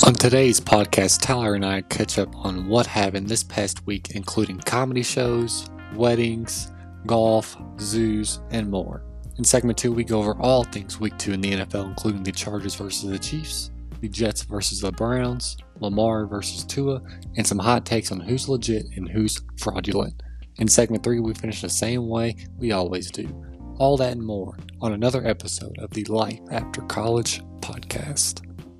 On today's podcast, Tyler and I catch up on what happened this past week, including comedy shows, weddings, golf, zoos, and more. In segment 2, we go over all things week 2 in the NFL, including the Chargers versus the Chiefs, the Jets versus the Browns, Lamar versus Tua, and some hot takes on who's legit and who's fraudulent. In segment 3, we finish the same way we always do. All that and more on another episode of the Life After College podcast.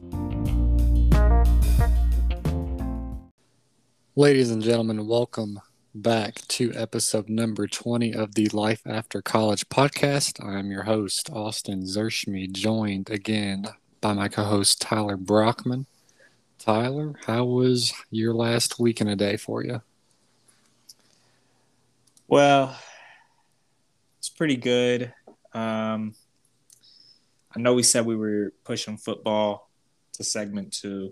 Ladies and gentlemen, welcome back to episode number 20 of the Life After College podcast. I'm your host, Austin Zershmi, joined again by my co-host, Tyler Brockman. Tyler, how was your last week and a day for you? Well, it's pretty good. I know we said we were pushing football to segment 2.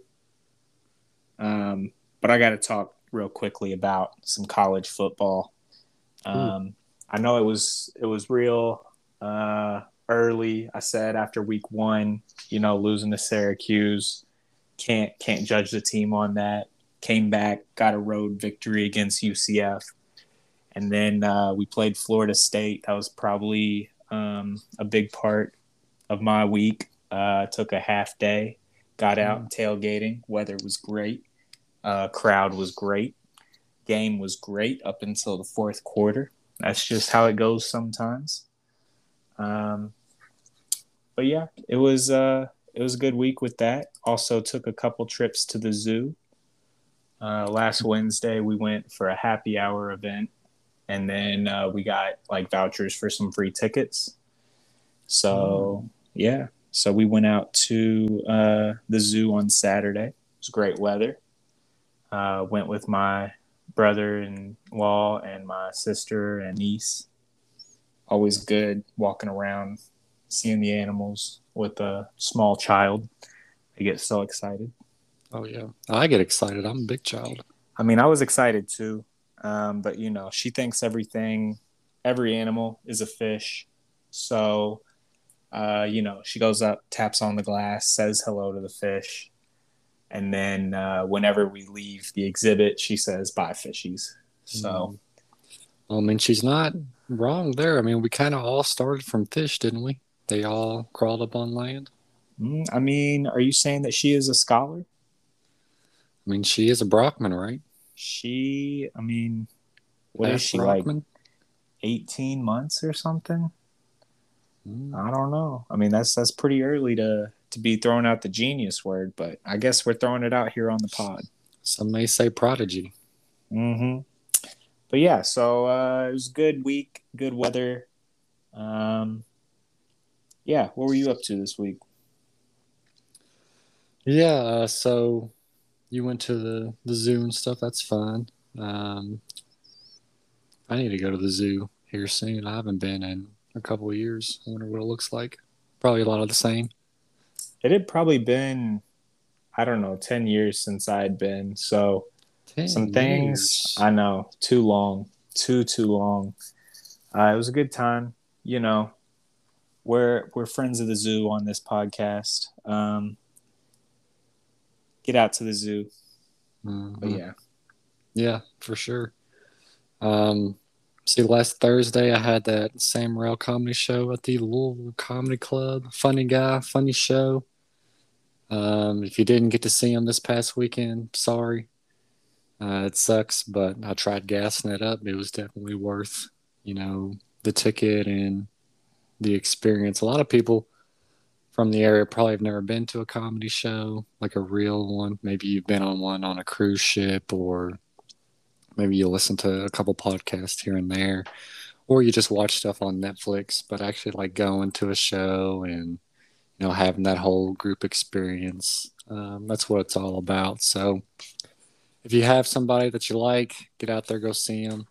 But I got to talk real quickly about some college football. I know it was real early. I said after week 1, losing to Syracuse, can't judge the team on that. Came back, got a road victory against UCF, and then we played Florida State. That was probably a big part of my week. Took a half day, got out tailgating. Weather was great. Crowd was great. Game was great up until the fourth quarter. That's just how it goes sometimes. But yeah, it was a good week with that. Also took a couple trips to the zoo. Last Wednesday we went for a happy hour event, and then we got vouchers for some free tickets. So yeah, so we went out to the zoo on Saturday. It was great weather. Went with my brother-in-law and my sister and niece. Always good walking around, seeing the animals with a small child. I get so excited. Oh, yeah. I get excited. I'm a big child. I mean, I was excited too. But, she thinks every animal is a fish. So, she goes up, taps on the glass, says hello to the fish. And then whenever we leave the exhibit, she says, "Bye, fishies." So, I mean, she's not wrong there. I mean, we kind of all started from fish, didn't we? They all crawled up on land. I mean, are you saying that she is a scholar? I mean, she is a Brockman, right? What is she, Brockman? 18 months or something? I don't know. I mean, that's pretty early to be throwing out the genius word, but I guess we're throwing it out here on the pod. Some may say prodigy. But yeah, so it was a good week, good weather. Yeah, what were you up to this week? Yeah, so you went to the zoo and stuff. That's fun. I need to go to the zoo here soon. I haven't been in a couple of years. I wonder what it looks like. Probably a lot of the same. It had probably been, 10 years since I had been. So some things, I know, too long. Too long. It was a good time. We're friends of the zoo on this podcast. Get out to the zoo. But yeah. Yeah, for sure. See, last Thursday I had that Sam Morril comedy show at the Louisville Comedy Club. Funny guy, funny show. If you didn't get to see him this past weekend, sorry. It sucks, but I tried gassing it up. It was definitely worth, the ticket and the experience. A lot of people from the area probably have never been to a comedy show, like a real one. Maybe you've been on one on a cruise ship, or maybe you listen to a couple podcasts here and there, or you just watch stuff on Netflix, but actually going to a show and, having that whole group experience. That's what it's all about. So if you have somebody that you like, get out there, go see them.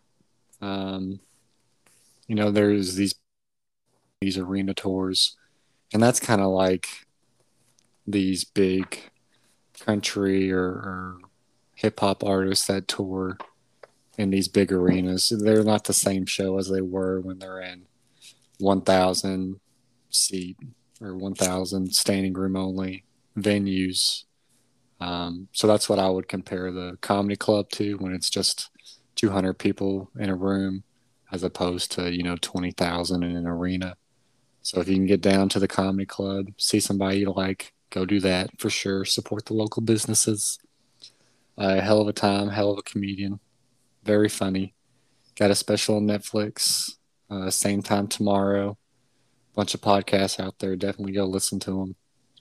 There's these arena tours, and that's kind of like these big country or hip hop artists that tour in these big arenas. They're not the same show as they were when they're in 1,000 seat or 1,000 standing room only venues So that's what I would compare the comedy club to, when it's just 200 people in a room as opposed to, 20,000 in an arena. So if you can get down to the comedy club, see somebody you like, go do that for sure. Support the local businesses. Hell of a time, hell of a comedian. Very funny. Got a special on Netflix. Same time tomorrow. Bunch of podcasts out there. Definitely go listen to them.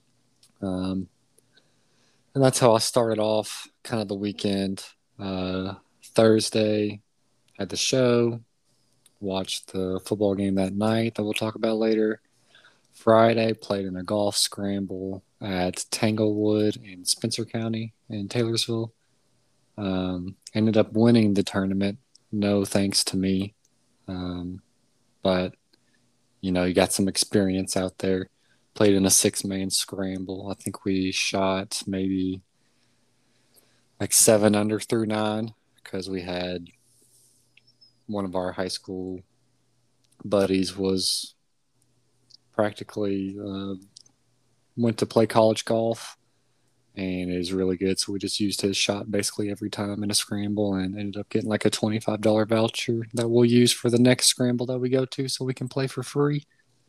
And that's how I started off kind of the weekend. Thursday, had the show. Watched the football game that night that we'll talk about later. Friday, played in a golf scramble at Tanglewood in Spencer County in Taylorsville. Ended up winning the tournament. No thanks to me. But, you got some experience out there. Played in a 6-man scramble. I think we shot maybe like 7 under through 9 because we had one of our high school buddies was practically went to play college golf and is really good. So we just used his shot basically every time in a scramble and ended up getting like a $25 voucher that we'll use for the next scramble that we go to so we can play for free.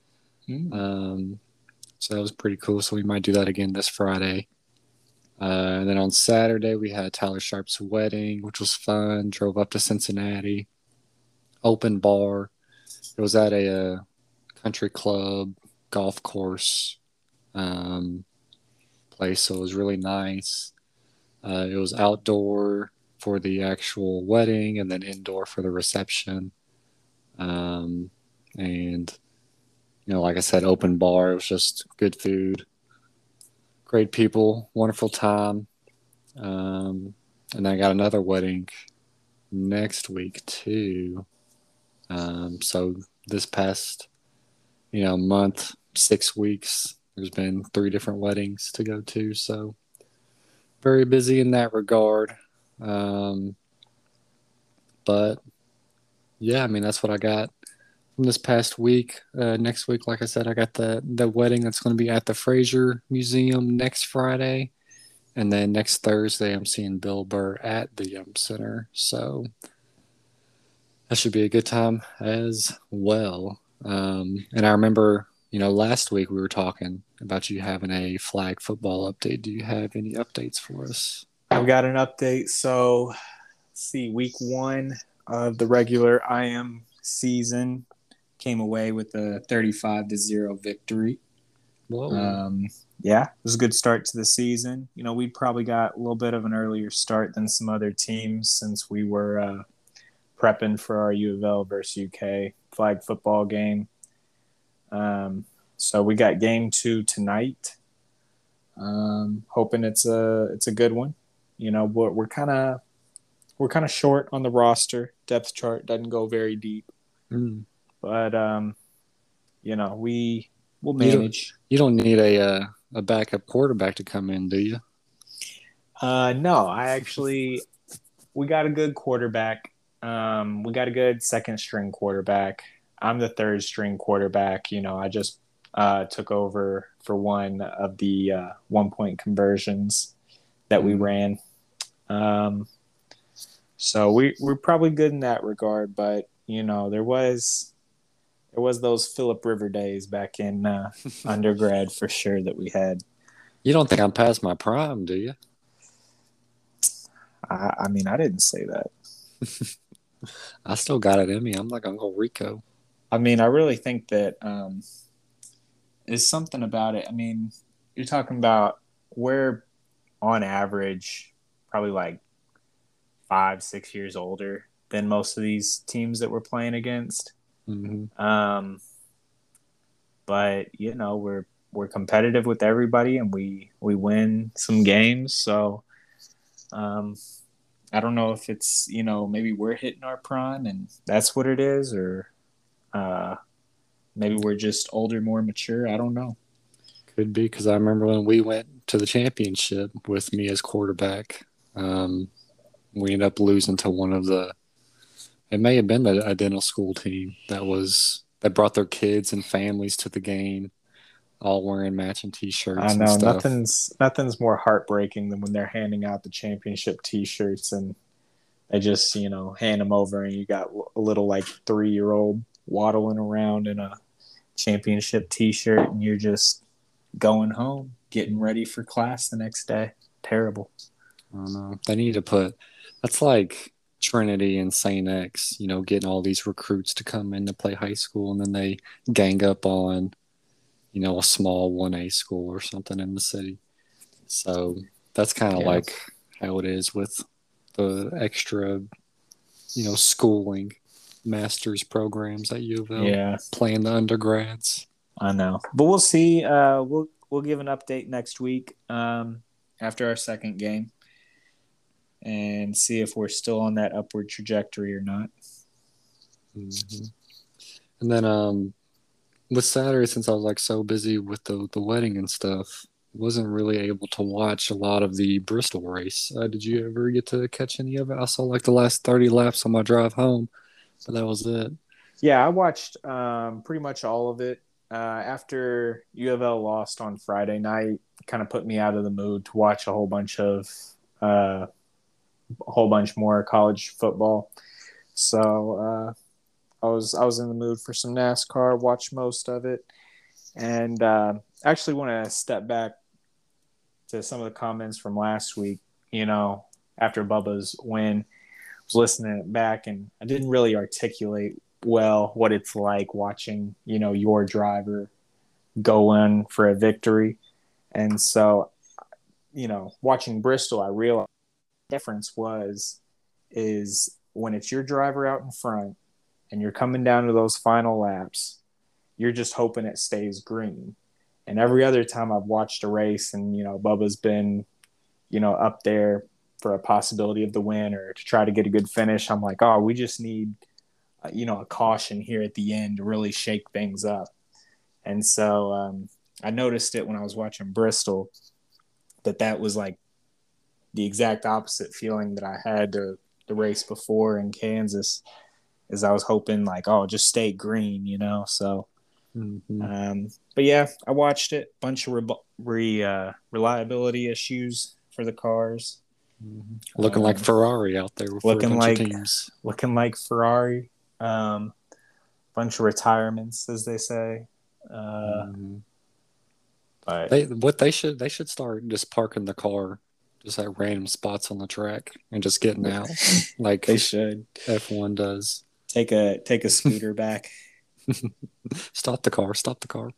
So that was pretty cool. So we might do that again this Friday. And then on Saturday, we had Tyler Sharp's wedding, which was fun. Drove up to Cincinnati. Open bar. It was at a country club, golf course place, so it was really nice. It was outdoor for the actual wedding and then indoor for the reception. And, like I said, open bar. It was just good food, great people, wonderful time. And I got another wedding next week too. So this past, month, 6 weeks, there's been 3 different weddings to go to. So very busy in that regard. But yeah, that's what I got from this past week. Next week, like I said, I got the wedding that's going to be at the Fraser Museum next Friday. And then next Thursday, I'm seeing Bill Burr at the Yum Center. So that should be a good time as well. And I remember, last week we were talking about you having a flag football update. Do you have any updates for us? I've got an update. So, let's see, week 1 of the regular IM season came away with a 35-0 victory. Whoa. Yeah, it was a good start to the season. We probably got a little bit of an earlier start than some other teams since we were prepping for our U of L versus UK flag football game. So we got game 2 tonight. Hoping it's a good one. We're kind of short on the roster. Depth chart doesn't go very deep. But we'll manage. You don't need a backup quarterback to come in, do you? No, we got a good quarterback. We got a good second string quarterback. I'm the third string quarterback. I just took over for one of the 1-point conversions that we ran. So we're probably good in that regard, but there was those Philip River days back in undergrad for sure that we had. You don't think I'm past my prime, do you? I didn't say that. I still got it in me. I'm like Uncle Rico. I really think that there's something about it. You're talking about we're on average probably like 5-6 years older than most of these teams that we're playing against. Mm-hmm. But we're competitive with everybody and we win some games. So I don't know if it's, maybe we're hitting our prime and that's what it is, or maybe we're just older, more mature. I don't know. Could be, because I remember when we went to the championship with me as quarterback, we ended up losing to it may have been the dental school team that brought their kids and families to the game. all wearing matching I T-shirts and know stuff. nothing's more heartbreaking than when they're handing out the championship T-shirts and they just hand them over and you got a little like 3-year-old waddling around in a championship T-shirt and you're just going home, getting ready for class the next day. Terrible. I don't know. They need to put that's like Trinity and Saint X, getting all these recruits to come in to play high school, and then they gang up on, a small 1A school or something in the city. So that's kind of Yeah. like how it is with the extra, schooling master's programs at U of L, Yeah, playing the undergrads. I know. But we'll see. We'll give an update next week after our second game and see if we're still on that upward trajectory or not. Mm-hmm. And then with Saturday, since I was like so busy with the wedding and stuff, wasn't really able to watch a lot of the Bristol race. Did you ever get to catch any of it? I saw like the last 30 laps on my drive home, but that was it. Yeah, I watched pretty much all of it. After U of L lost on Friday night, kind of put me out of the mood to watch a whole bunch more college football. So I was in the mood for some NASCAR. Watched most of it, and actually want to step back to some of the comments from last week. After Bubba's win, I was listening it back, and I didn't really articulate well what it's like watching your driver go in for a victory, and so watching Bristol, I realized the difference is when it's your driver out in front and you're coming down to those final laps, you're just hoping it stays green. And every other time I've watched a race and, Bubba's been, up there for a possibility of the win or to try to get a good finish, I'm like, oh, we just need, a caution here at the end to really shake things up. And so I noticed it when I was watching Bristol that was like the exact opposite feeling that I had the race before in Kansas is I was hoping like, oh, just stay green, So, Mm-hmm. but yeah, I watched it. Bunch of reliability issues for the cars. Mm-hmm. Looking like Ferrari out there for a Looking bunch of like teams. Ferrari. Bunch of retirements, as they say. Mm-hmm. But They should start just parking the car just at random spots on the track and just getting out like they should F1 does. take a scooter back. Stop the car. Stop the car.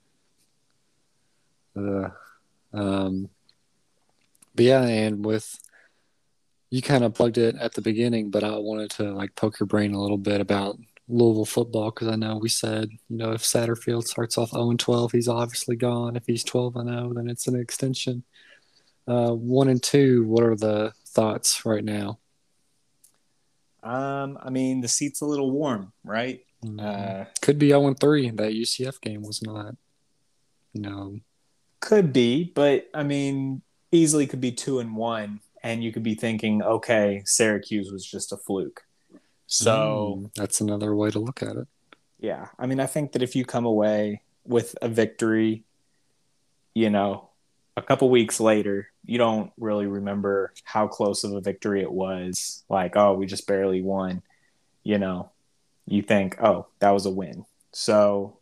Uh, um, but yeah, and with you kind of plugged it at the beginning, but I wanted to like poke your brain a little bit about Louisville football because I know we said, if Satterfield starts off 0-12, he's obviously gone. If he's 12-0, then it's an extension. 1-2, what are the thoughts right now? I mean, the seat's a little warm, right? Mm-hmm. Could be 0-3. That UCF game was not, Could be, but I mean, easily could be 2-1, and you could be thinking, okay, Syracuse was just a fluke. So that's another way to look at it. Yeah, I mean, I think that if you come away with a victory, a couple weeks later, you don't really remember how close of a victory it was. Like, oh, we just barely won. You think, oh, that was a win. So,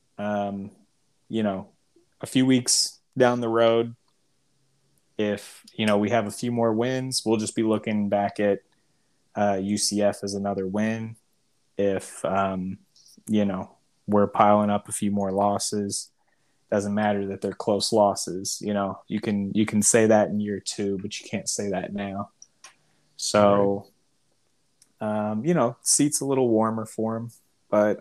a few weeks down the road, if we have a few more wins, we'll just be looking back at UCF as another win. If we're piling up a few more losses, doesn't matter that they're close losses. You can say that in year 2, but you can't say that now. So, seat's a little warmer for him, but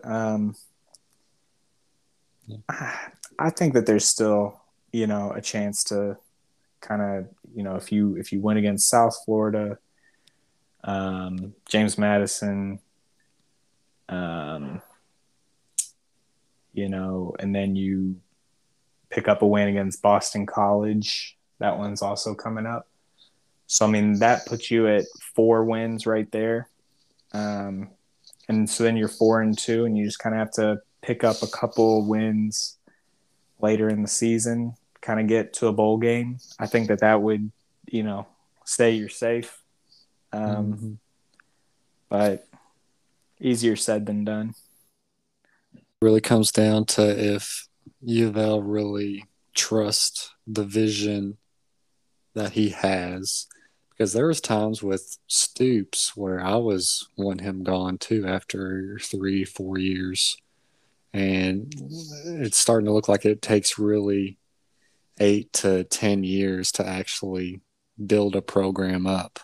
I think that there's still a chance to kind of if you win against South Florida, James Madison, and then you pick up a win against Boston College. That one's also coming up. So, I mean, that puts you at 4 wins right there. And so then you're 4-2, and you just kind of have to pick up a couple wins later in the season, kind of get to a bowl game. I think that would, stay you're safe. Mm-hmm. But easier said than done. Really comes down to if U of L really trust the vision that he has. Because there was times with Stoops where I was wanting him gone too after 3-4 years. And it's starting to look like it takes really 8 to 10 years to actually build a program up,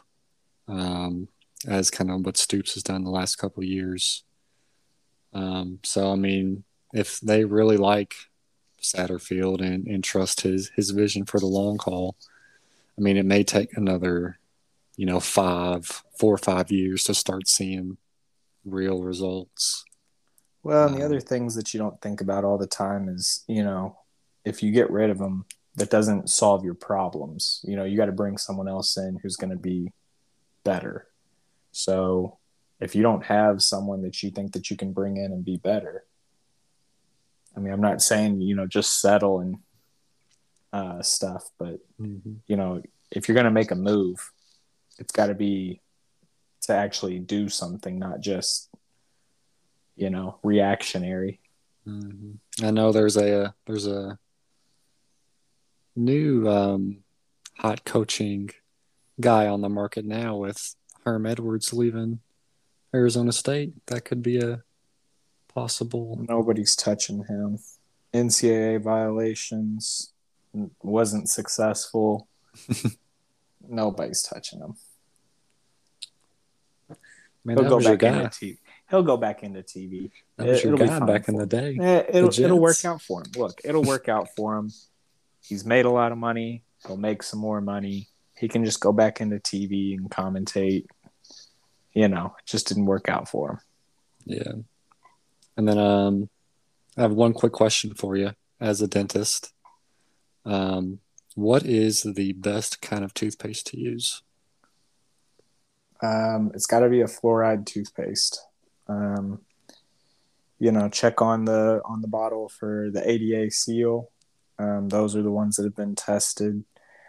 as kind of what Stoops has done the last couple of years. So, I mean, if they really like Satterfield and trust his vision for the long haul, I mean, it may take another, 4 or 5 years to start seeing real results. Well, and the other things that you don't think about all the time is, if you get rid of them, that doesn't solve your problems. You got to bring someone else in who's going to be better. So if you don't have someone that you think that you can bring in and be better, I mean, I'm not saying, just settle and stuff, but, if you're going to make a move, it's got to be to actually do something, not just, reactionary. Mm-hmm. I know there's a new hot coaching guy on the market now with Herm Edwards leaving Arizona State. That could be a possible. Nobody's touching him. NCAA violations, wasn't successful. Nobody's touching him. Man, that was your guy. He'll go back into TV. That was your guy back in the day. It'll work out for him. Look, it'll work out for him. He's made a lot of money. He'll make some more money. He can just go back into TV and commentate. It just didn't work out for him. Yeah. And then I have one quick question for you as a dentist. What is the best kind of toothpaste to use? It's got to be a fluoride toothpaste. Check on the bottle for the ADA seal. Those are the ones that have been tested.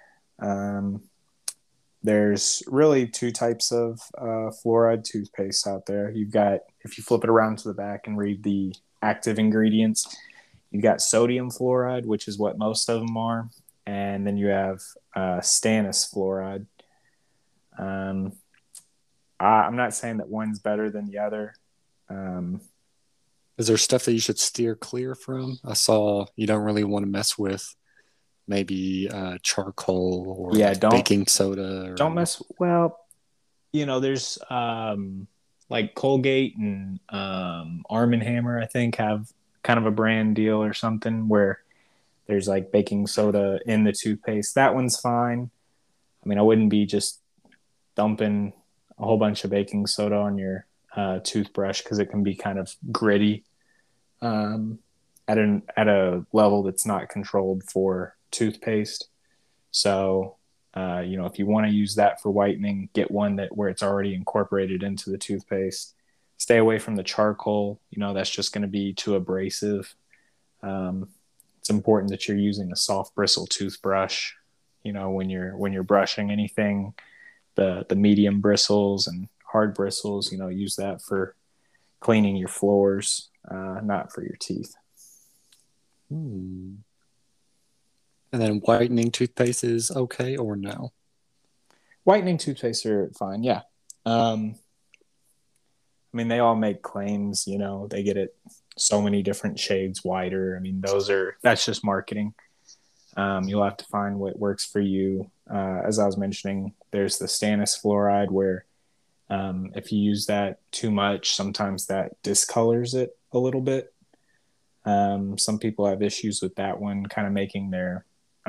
There's really two types of fluoride toothpaste out there. You've got, if you flip it around to the back and read the active ingredients, you've got sodium fluoride, which is what most of them are. And then you have stannous fluoride. I'm not saying that one's better than the other. Is there stuff that you should steer clear from? I saw you don't really want to mess with maybe charcoal or baking soda. Don't mess. Well, there's like Colgate and Arm & Hammer, I think, have kind of a brand deal or something where there's like baking soda in the toothpaste. That one's fine. I mean, I wouldn't be just dumping a whole bunch of baking soda on your toothbrush because it can be kind of gritty at a level that's not controlled for toothpaste. So, if you want to use that for whitening, get one where it's already incorporated into the toothpaste. Stay away from the charcoal. That's just going to be too abrasive. It's important that you're using a soft bristle toothbrush. When you're brushing anything, the medium bristles and hard bristles, use that for cleaning your floors, not for your teeth. And then whitening toothpaste is okay or no? Whitening toothpaste are fine, yeah. I mean, they all make claims, they get it so many different shades whiter. I mean, that's just marketing. You'll have to find what works for you. As I was mentioning, there's the stannous fluoride where if you use that too much, sometimes that discolors it a little bit. Some people have issues with that one kind of making their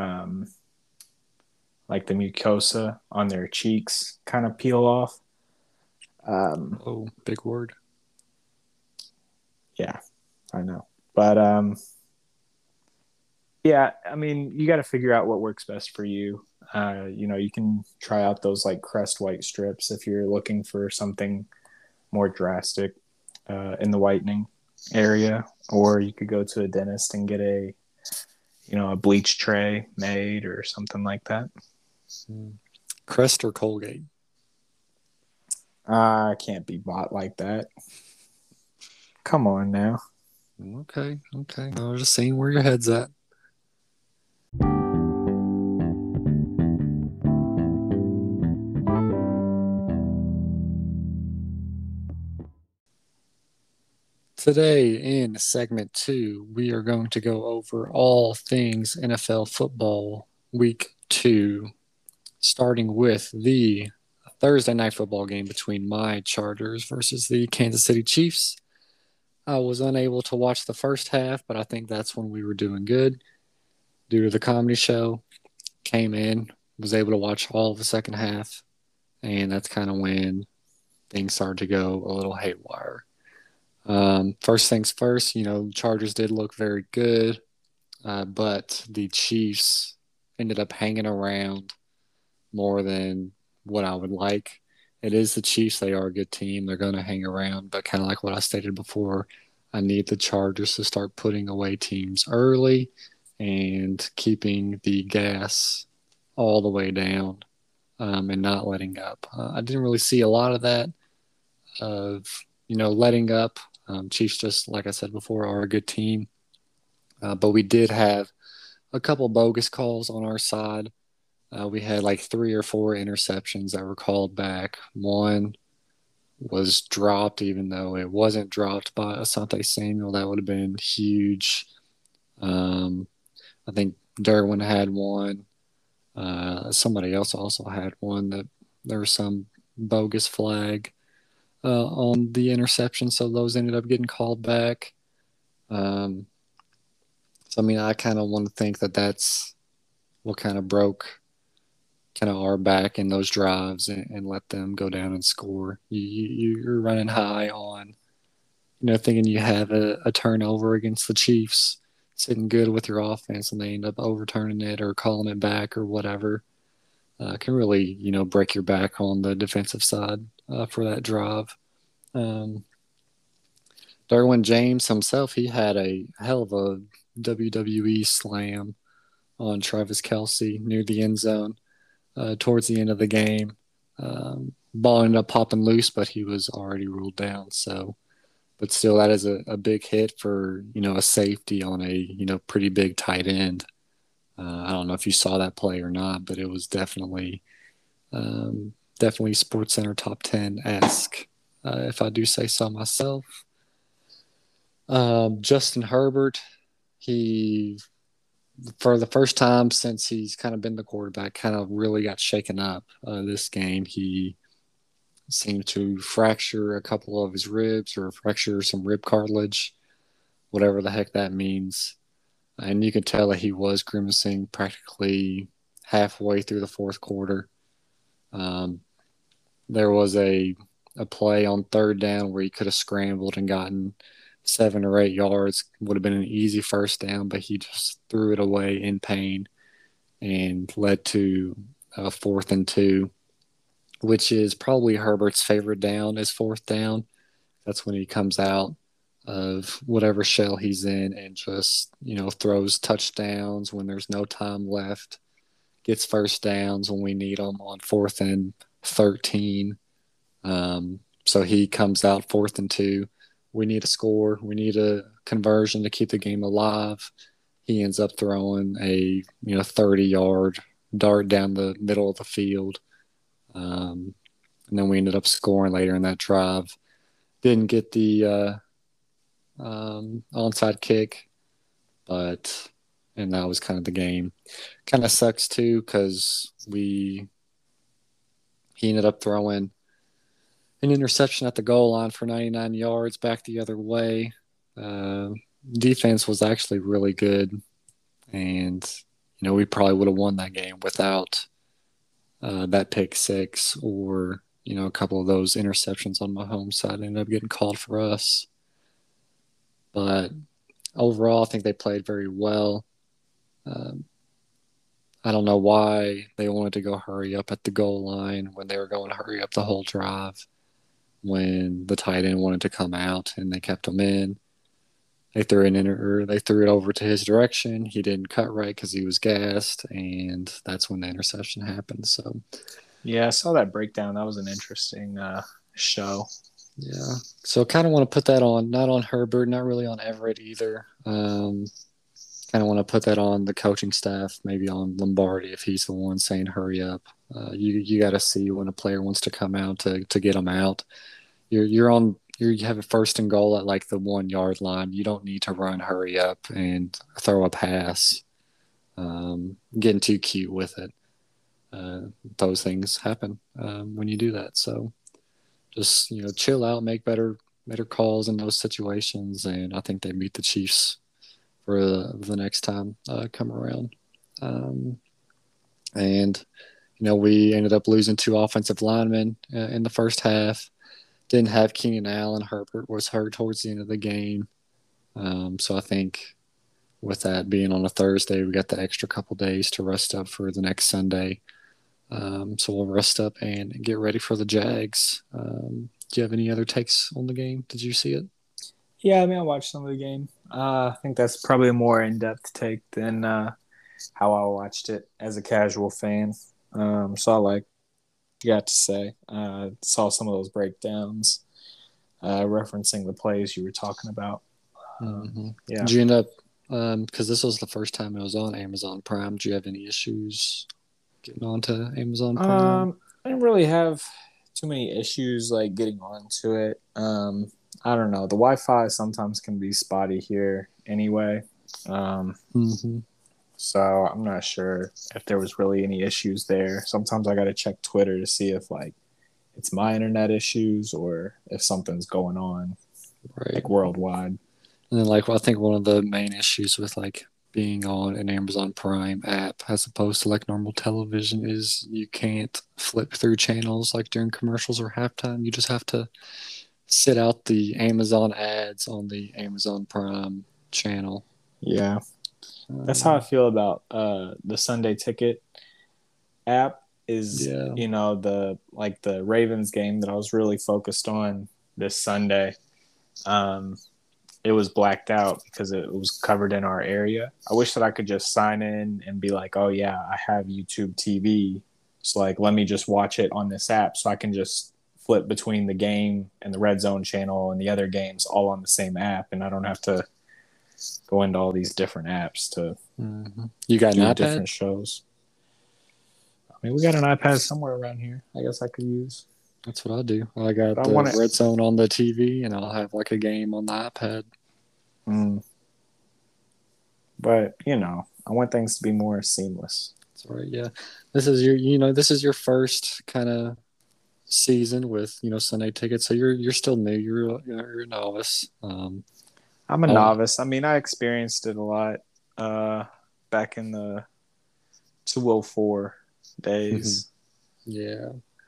like the mucosa on their cheeks kind of peel off. Big word. Yeah, I know. But yeah, I mean, you got to figure out what works best for you. You can try out those like Crest White strips if you're looking for something more drastic in the whitening area, or you could go to a dentist and get a a bleach tray made or something like that. Crest or Colgate? I can't be bought like that. Come on now. Okay. I was just seeing where your head's at. Today in segment 2, we are going to go over all things NFL football week 2, starting with the Thursday night football game between my Chargers versus the Kansas City Chiefs. I was unable to watch the first half, but I think that's when we were doing good due to the comedy show. Came in, was able to watch all of the second half, and that's kind of when things started to go a little haywire. First things first, Chargers did look very good, but the Chiefs ended up hanging around more than what I would like. It is the Chiefs. They are a good team. They're going to hang around, but kind of like what I stated before, I need the Chargers to start putting away teams early and keeping the gas all the way down and not letting up. I didn't really see a lot of that of, letting up. Chiefs, just like I said before, are a good team. But we did have a couple bogus calls on our side. We had like 3 or 4 interceptions that were called back. One was dropped, even though it wasn't dropped by Asante Samuel. That would have been huge. I think Derwin had one. Somebody else also had one that there was some bogus flag on the interception, so those ended up getting called back. So, I kind of want to think that that's what kind of broke kind of our back in those drives and let them go down and score. You're running high on, thinking you have a turnover against the Chiefs, sitting good with your offense, and they end up overturning it or calling it back or whatever. Can really, break your back on the defensive side for that drive. Derwin James himself, he had a hell of a WWE slam on Travis Kelce near the end zone towards the end of the game. Ball ended up popping loose, but he was already ruled down. So, but still, that is a big hit for, a safety on a, pretty big tight end. I don't know if you saw that play or not, but it was definitely SportsCenter top 10-esque, if I do say so myself. Justin Herbert, he, for the first time since he's kind of been the quarterback, kind of really got shaken up this game. He seemed to fracture a couple of his ribs or fracture some rib cartilage, whatever the heck that means. And you could tell that he was grimacing practically halfway through the fourth quarter. There was a play on third down where he could have scrambled and gotten 7 or 8 yards. Would have been an easy first down, but he just threw it away in pain and led to a 4th and 2, which is probably Herbert's favorite down is 4th down. That's when he comes out of whatever shell he's in and just, throws touchdowns when there's no time left, gets first downs when we need them on 4th and 13. So he comes out 4th and 2. We need a score. We need a conversion to keep the game alive. He ends up throwing a 30-yard dart down the middle of the field. And then we ended up scoring later in that drive. Didn't get the onside kick, and that was kind of the game. Kind of sucks too because he ended up throwing an interception at the goal line for 99 yards back the other way. Defense was actually really good, and we probably would have won that game without that pick six or a couple of those interceptions on my home side ended up getting called for us. But overall, I think they played very well. I don't know why they wanted to go hurry up at the goal line when they were going to hurry up the whole drive when the tight end wanted to come out and they kept him in. they threw it over to his direction. He didn't cut right because he was gassed, and that's when the interception happened. So Yeah, I saw that breakdown. That was an interesting show. yeah, so kind of want to put that on, not on Herbert, not really on Everett either. Kind of want to put that on the coaching staff, maybe on Lombardi if he's the one saying hurry up. You got to see when a player wants to come out to get them out. You have a first and goal at like the 1 yard line. You don't need to run, hurry up, and throw a pass. Getting too cute with it. Those things happen when you do that. So just chill out, make better calls in those situations, and I think they beat the Chiefs for the next time come around. And we ended up losing 2 offensive linemen in the first half. Didn't have Keenan Allen. Herbert was hurt towards the end of the game. So I think with that being on a Thursday, we got the extra couple days to rest up for the next Sunday. So we'll rest up and get ready for the Jags. Do you have any other takes on the game? Did you see it? Yeah, I mean, I watched some of the game. I think that's probably a more in-depth take than how I watched it as a casual fan. So I like you got to say. Saw some of those breakdowns referencing the plays you were talking about. Yeah. Did you end up, because this was the first time it was on Amazon Prime, do you have any issues getting onto Amazon Prime? I didn't really have too many issues like getting onto it. I don't know. The Wi-Fi sometimes can be spotty here anyway. So I'm not sure if there was really any issues there. Sometimes I got to check Twitter to see if like it's my internet issues or if something's going on like worldwide. And then I think one of the main issues with like being on an Amazon Prime app as opposed to like normal television is you can't flip through channels like during commercials or halftime. You just have to sit out the Amazon ads on the Amazon Prime channel. Yeah. That's how I feel about the Sunday Ticket app is, the Ravens game that I was really focused on this Sunday. It was blacked out because it was covered in our area. I wish that I could just sign in and be like, oh yeah, I have YouTube TV. So like, let me just watch it on this app so I can just flip between the game and the Red Zone channel and the other games all on the same app. And I don't have to go into all these different apps to You got an iPad? Different shows. I mean, we got an iPad somewhere around here. I guess I could use. That's what I do. I got the Red Zone on the TV, and I'll have like a game on the iPad. But I want things to be more seamless. That's right. Yeah, this is your first kind of season with Sunday Ticket, so you're still new. You're a novice. I'm a novice. I mean, I experienced it a lot back in the 204 days. Yeah.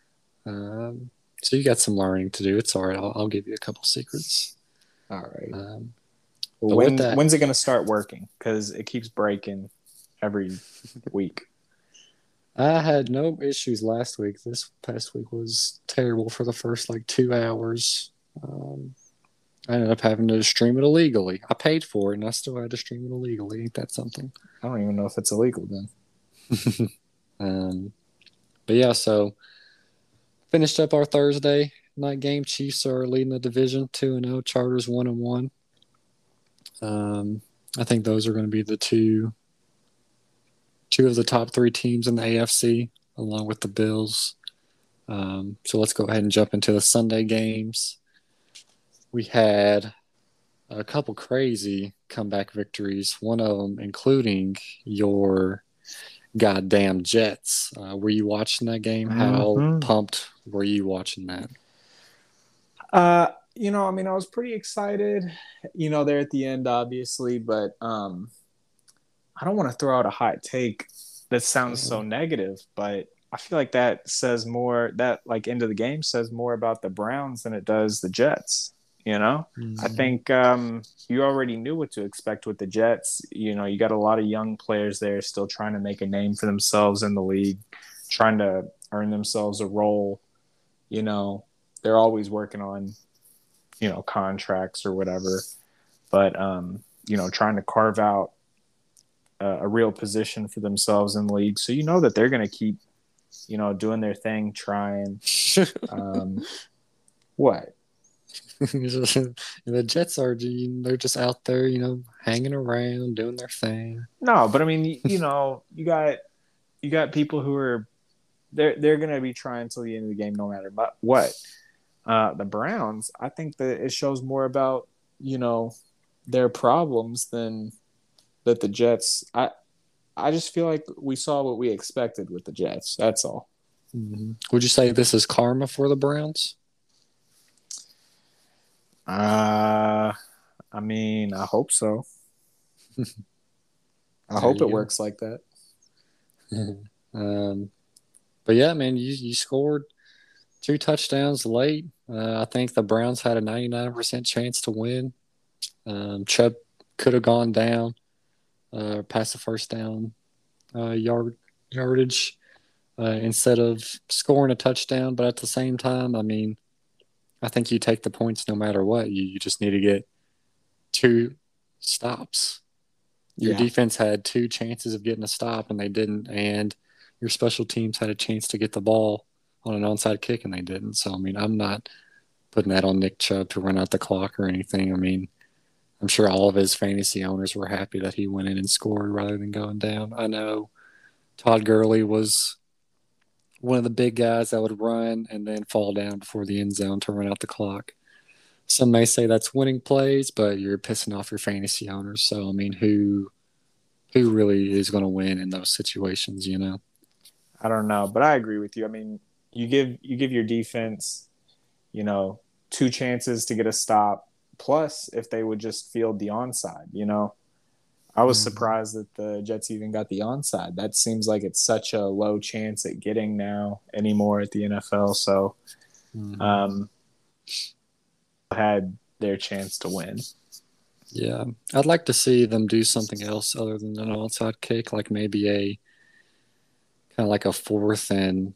So you got some learning to do. It's all right. I'll give you a couple secrets. All right. When's it going to start working? Because it keeps breaking every week. I had no issues last week. This past week was terrible for the first 2 hours. I ended up having to stream it illegally. I paid for it, and I still had to stream it illegally. Ain't that something? I don't even know if it's illegal then. But yeah, so finished up our Thursday night game. Chiefs are leading the division 2-0. Chargers 1-1. I think those are going to be the two of the top 3 teams in the AFC, along with the Bills. So let's go ahead and jump into the Sunday games. We had a couple crazy comeback victories, one of them including your goddamn Jets. Were you watching that game? How pumped were you watching that? I was pretty excited, there at the end, obviously, but I don't want to throw out a hot take that sounds so negative, but I feel like that says more, that end of the game says more about the Browns than it does the Jets. I think you already knew what to expect with the Jets. You got a lot of young players there still trying to make a name for themselves in the league, trying to earn themselves a role. They're always working on, contracts or whatever. but trying to carve out a real position for themselves in the league. So you know that they're going to keep, doing their thing, trying. What? The Jets they're just out there, hanging around, doing their thing. No, but I mean, you got people who are they're going to be trying till the end of the game, no matter what. The Browns, I think that it shows more about their problems than that the Jets. I just feel like we saw what we expected with the Jets. That's all. Mm-hmm. Would you say this is karma for the Browns? I mean, I hope so. I hope it works like that. But yeah, man, you scored 2 touchdowns late. I think the Browns had a 99% chance to win. Chubb could have gone down, past the first down yardage instead of scoring a touchdown. But at the same time, I mean, I think you take the points no matter what. You just need to get 2 stops. Your defense had 2 chances of getting a stop, and they didn't. And your special teams had a chance to get the ball on an onside kick, and they didn't. So, I mean, I'm not putting that on Nick Chubb to run out the clock or anything. I mean, I'm sure all of his fantasy owners were happy that he went in and scored rather than going down. I know Todd Gurley was one of the big guys that would run and then fall down before the end zone to run out the clock. Some may say that's winning plays, but you're pissing off your fantasy owners. So, I mean, who really is going to win in those situations, I don't know, but I agree with you. I mean, you give your defense, 2 chances to get a stop. Plus, if they would just field the onside, I was surprised that the Jets even got the onside. That seems like it's such a low chance at getting now anymore at the NFL. So, had their chance to win. Yeah, I'd like to see them do something else other than an onside kick, like maybe a kind of like a 4th and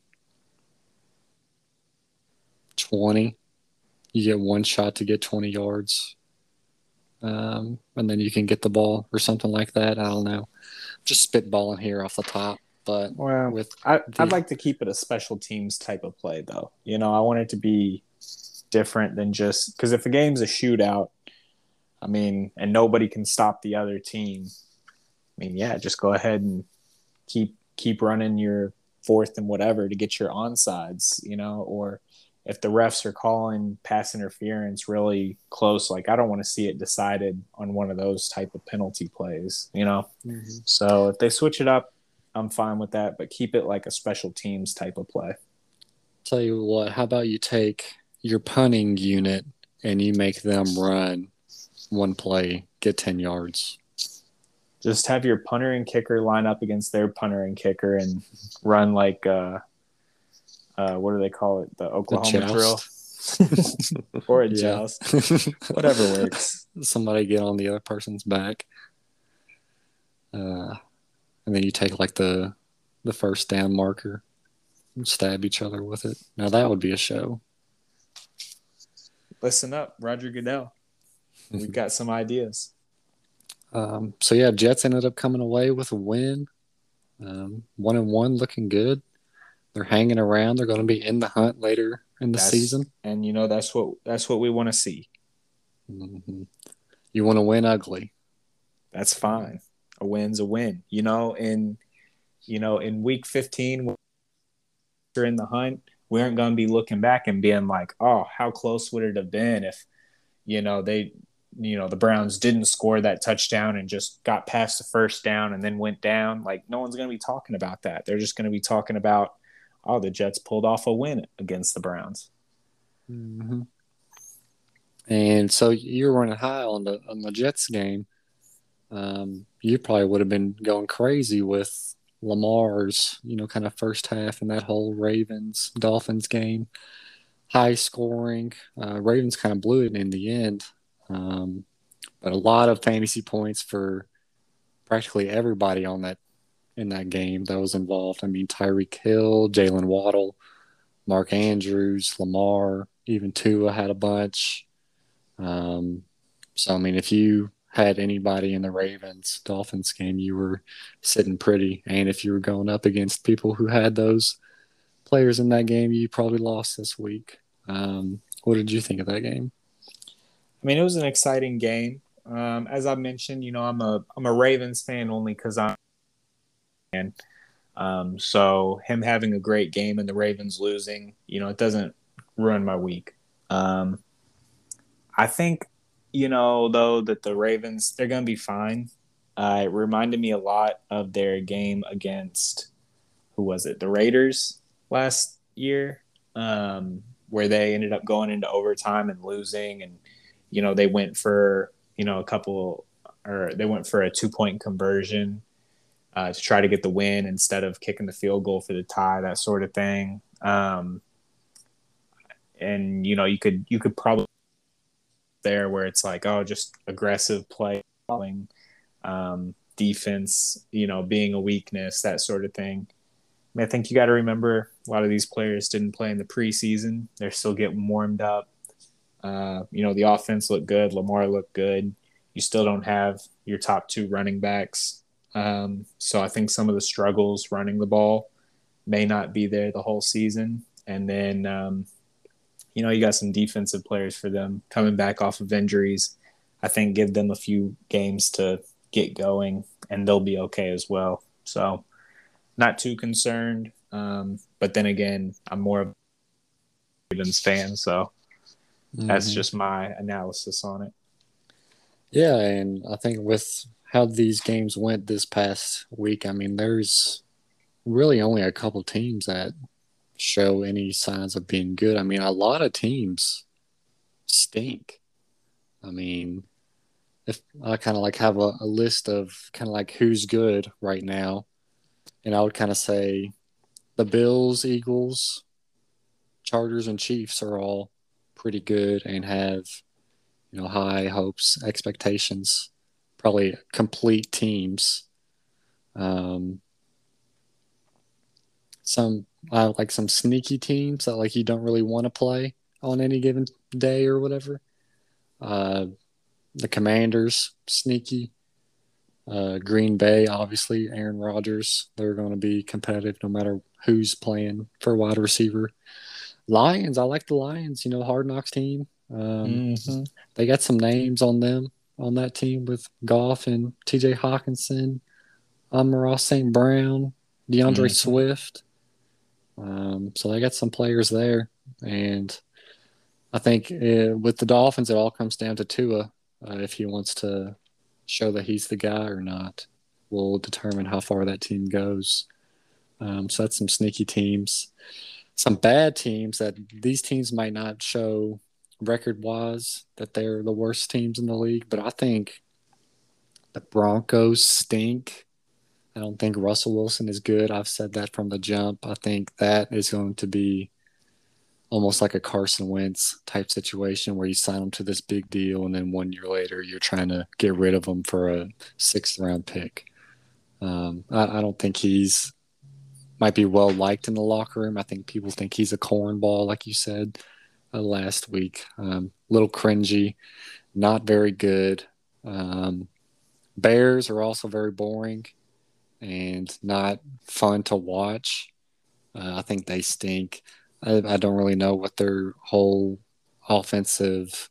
20. You get 1 shot to get 20 yards, and then you can get the ball or something like that. I don't know. Just spitballing here off the top, but I'd like to keep it a special teams type of play, though. I want it to be different than just because if a game's a shootout, I mean, and nobody can stop the other team. I mean, yeah, just go ahead and keep running your 4th and whatever to get your onsides, or if the refs are calling pass interference really close, like I don't want to see it decided on one of those type of penalty plays, So if they switch it up, I'm fine with that, but keep it like a special teams type of play. Tell you what, how about you take your punting unit and you make them run 1 play, get 10 yards. Just have your punter and kicker line up against their punter and kicker and run like what do they call it? The Oklahoma drill. Or a joust. Whatever works. Somebody get on the other person's back. And then you take like the first down marker and stab each other with it. Now that would be a show. Listen up, Roger Goodell. We've got some ideas. So yeah, Jets ended up coming away with a win. 1-1, looking good. They're hanging around. They're going to be in the hunt later in the season. And that's what we want to see. Mm-hmm. You want to win ugly. That's fine. A win's a win. In week 15, when you're in the hunt, we aren't going to be looking back and being like, oh, how close would it have been if, the Browns didn't score that touchdown and just got past the first down and then went down. Like, no one's going to be talking about that. They're just going to be talking about, oh, the Jets pulled off a win against the Browns. Mm-hmm. And so you were running high on the Jets game. You probably would have been going crazy with Lamar's, kind of first half and that whole Ravens-Dolphins game. High scoring. Ravens kind of blew it in the end. But a lot of fantasy points for practically everybody in that game that was involved. I mean, Tyreek Hill, Jalen Waddle, Mark Andrews, Lamar, even Tua had a bunch. So, I mean, if you had anybody in the Ravens Dolphins game, you were sitting pretty. And if you were going up against people who had those players in that game, you probably lost this week. What did you think of that game? I mean, it was an exciting game. As I mentioned, I'm a Ravens fan only because I'm a fan. So him having a great game and the Ravens losing, it doesn't ruin my week. Um, I think, though, that the Ravens, they're going to be fine. It reminded me a lot of their game against, who was it? The Raiders last year, where they ended up going into overtime and losing. And, they went for, they went for a 2-point conversion to try to get the win instead of kicking the field goal for the tie, that sort of thing. And you could probably there where it's like, oh, just aggressive play, defense, being a weakness, that sort of thing. I mean, I think you got to remember a lot of these players didn't play in the preseason. They're still getting warmed up. The offense looked good. Lamar looked good. You still don't have your top two running backs. So I think some of the struggles running the ball may not be there the whole season. And then, you got some defensive players for them coming back off of injuries. I think give them a few games to get going, and they'll be okay as well. So not too concerned. But then again, I'm more of a Ravens fan, so that's just my analysis on it. Yeah, and I think with how these games went this past week, I mean, there's really only a couple teams that show any signs of being good. I mean, a lot of teams stink. I mean, if I kind of like have a list of kind of like who's good right now, and I would kind of say the Bills, Eagles, Chargers, and Chiefs are all pretty good and have high hopes, expectations, probably complete teams. Um, some like some sneaky teams that like you don't really want to play on any given day or whatever. The Commanders, sneaky. Green Bay, obviously, Aaron Rodgers. They're going to be competitive no matter who's playing for wide receiver. Lions, I like the Lions. Hard Knocks team. They got some names on them on that team with Goff and T.J. Hawkinson, Amon-Ra St. Brown, DeAndre Swift. So they got some players there, and I think with the Dolphins, it all comes down to Tua. If he wants to show that he's the guy or not, will determine how far that team goes. So that's some sneaky teams. Some bad teams that these teams might not show record-wise that they're the worst teams in the league, but I think the Broncos stink. I don't think Russell Wilson is good. I've said that from the jump. I think that is going to be almost like a Carson Wentz type situation where you sign him to this big deal and then 1 year later you're trying to get rid of him for a 6th-round pick. I don't think he's might be well liked in the locker room. I think people think he's a cornball, like you said last week. Little cringy, not very good. Bears are also very boring and not fun to watch. I think they stink. I don't really know what their whole offensive,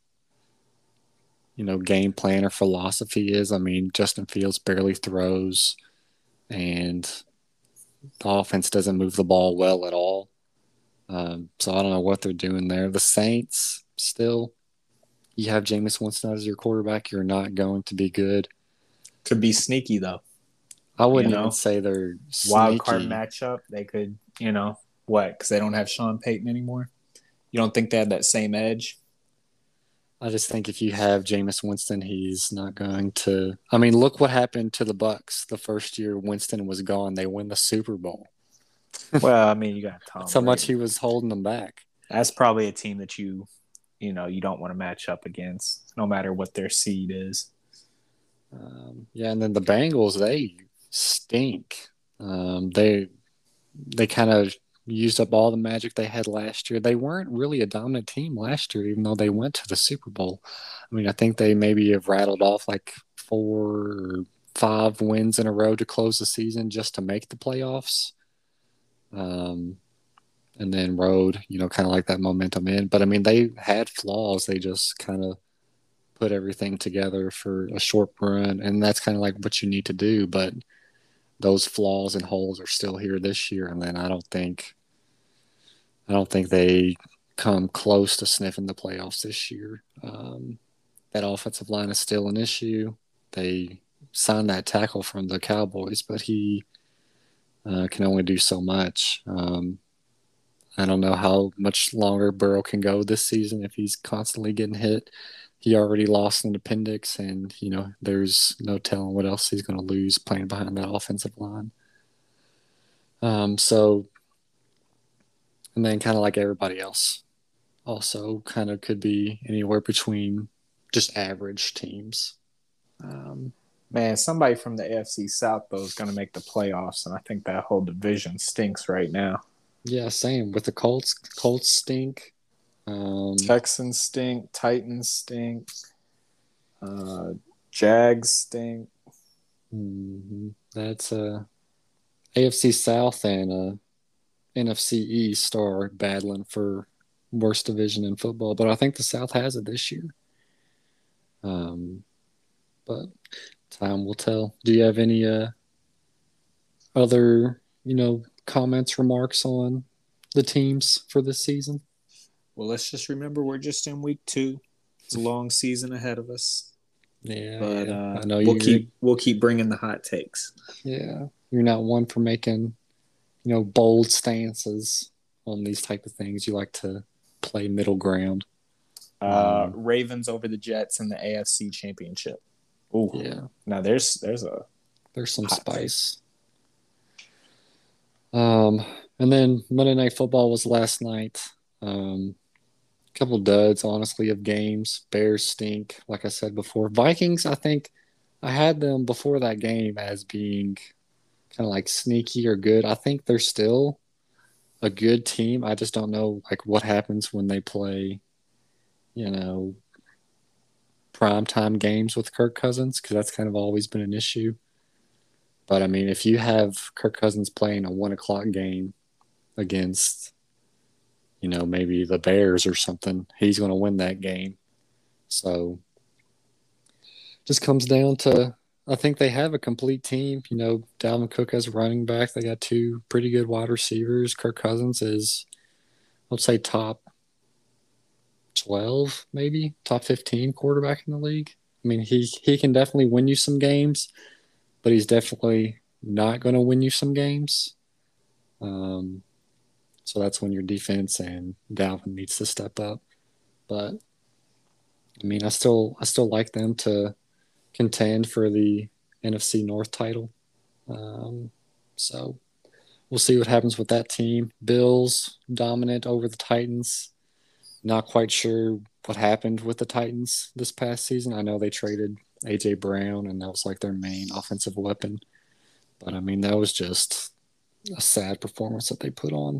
game plan or philosophy is. I mean, Justin Fields barely throws, and the offense doesn't move the ball well at all. So I don't know what they're doing there. The Saints, still, you have Jameis Winston as your quarterback, you're not going to be good. Could be sneaky, though. I wouldn't even say they're wild card sneaky. matchup. They could, what? Because they don't have Sean Payton anymore. You don't think they have that same edge? I just think if you have Jameis Winston, he's not going to. I mean, look what happened to the Bucks the first year Winston was gone. They win the Super Bowl. Well, I mean, you got Tom. That's how much he was holding them back. That's probably a team that you don't want to match up against, no matter what their seed is. Yeah, and then the Bengals, they stink. They kind of used up all the magic they had last year. They weren't really a dominant team last year, even though they went to the Super Bowl. I mean, I think they maybe have rattled off like 4 or 5 wins in a row to close the season just to make the playoffs. Um, and then rode, kind of like that momentum in. But I mean, they had flaws. They just kind of put everything together for a short run, and that's kind of like what you need to do. But those flaws and holes are still here this year, and then I don't think they come close to sniffing the playoffs this year. That offensive line is still an issue. They signed that tackle from the Cowboys, but he can only do so much. I don't know how much longer Burrow can go this season if he's constantly getting hit. He already lost an appendix, and there's no telling what else he's going to lose playing behind that offensive line. So, and then kind of like everybody else, also kind of could be anywhere between just average teams. Man, somebody from the AFC South though is going to make the playoffs, and I think that whole division stinks right now. Yeah, same with the Colts. Colts stink. Texans stink. Titans stink. Jags stink. That's AFC South and NFC East are battling for worst division in football, but I think the South has it this year. But time will tell. Do you have any other, comments, remarks on the teams for this season? Well, let's just remember we're just in week 2. It's a long season ahead of us. Yeah, But I know we'll keep bringing the hot takes. Yeah, you're not one for making, bold stances on these type of things. You like to play middle ground. Ravens over the Jets in the AFC Championship. Ooh, yeah. Now there's some spice. And then Monday Night Football was last night. Couple duds, honestly, of games. Bears stink, like I said before. Vikings, I think I had them before that game as being kind of like sneaky or good. I think they're still a good team. I just don't know like what happens when they play, primetime games with Kirk Cousins, because that's kind of always been an issue. But I mean, if you have Kirk Cousins playing a 1 o'clock game against, maybe the Bears or something, he's going to win that game. So just comes down to, I think they have a complete team. Dalvin Cook as a running back. They got 2 pretty good wide receivers. Kirk Cousins is, let's say, top 12, maybe top 15 quarterback in the league. I mean, he can definitely win you some games, but he's definitely not going to win you some games. So that's when your defense and Dalvin needs to step up. But I mean, I still like them to contend for the NFC North title. So we'll see what happens with that team. Bills dominant over the Titans. Not quite sure what happened with the Titans this past season. I know they traded A.J. Brown, and that was like their main offensive weapon. But I mean, that was just a sad performance that they put on.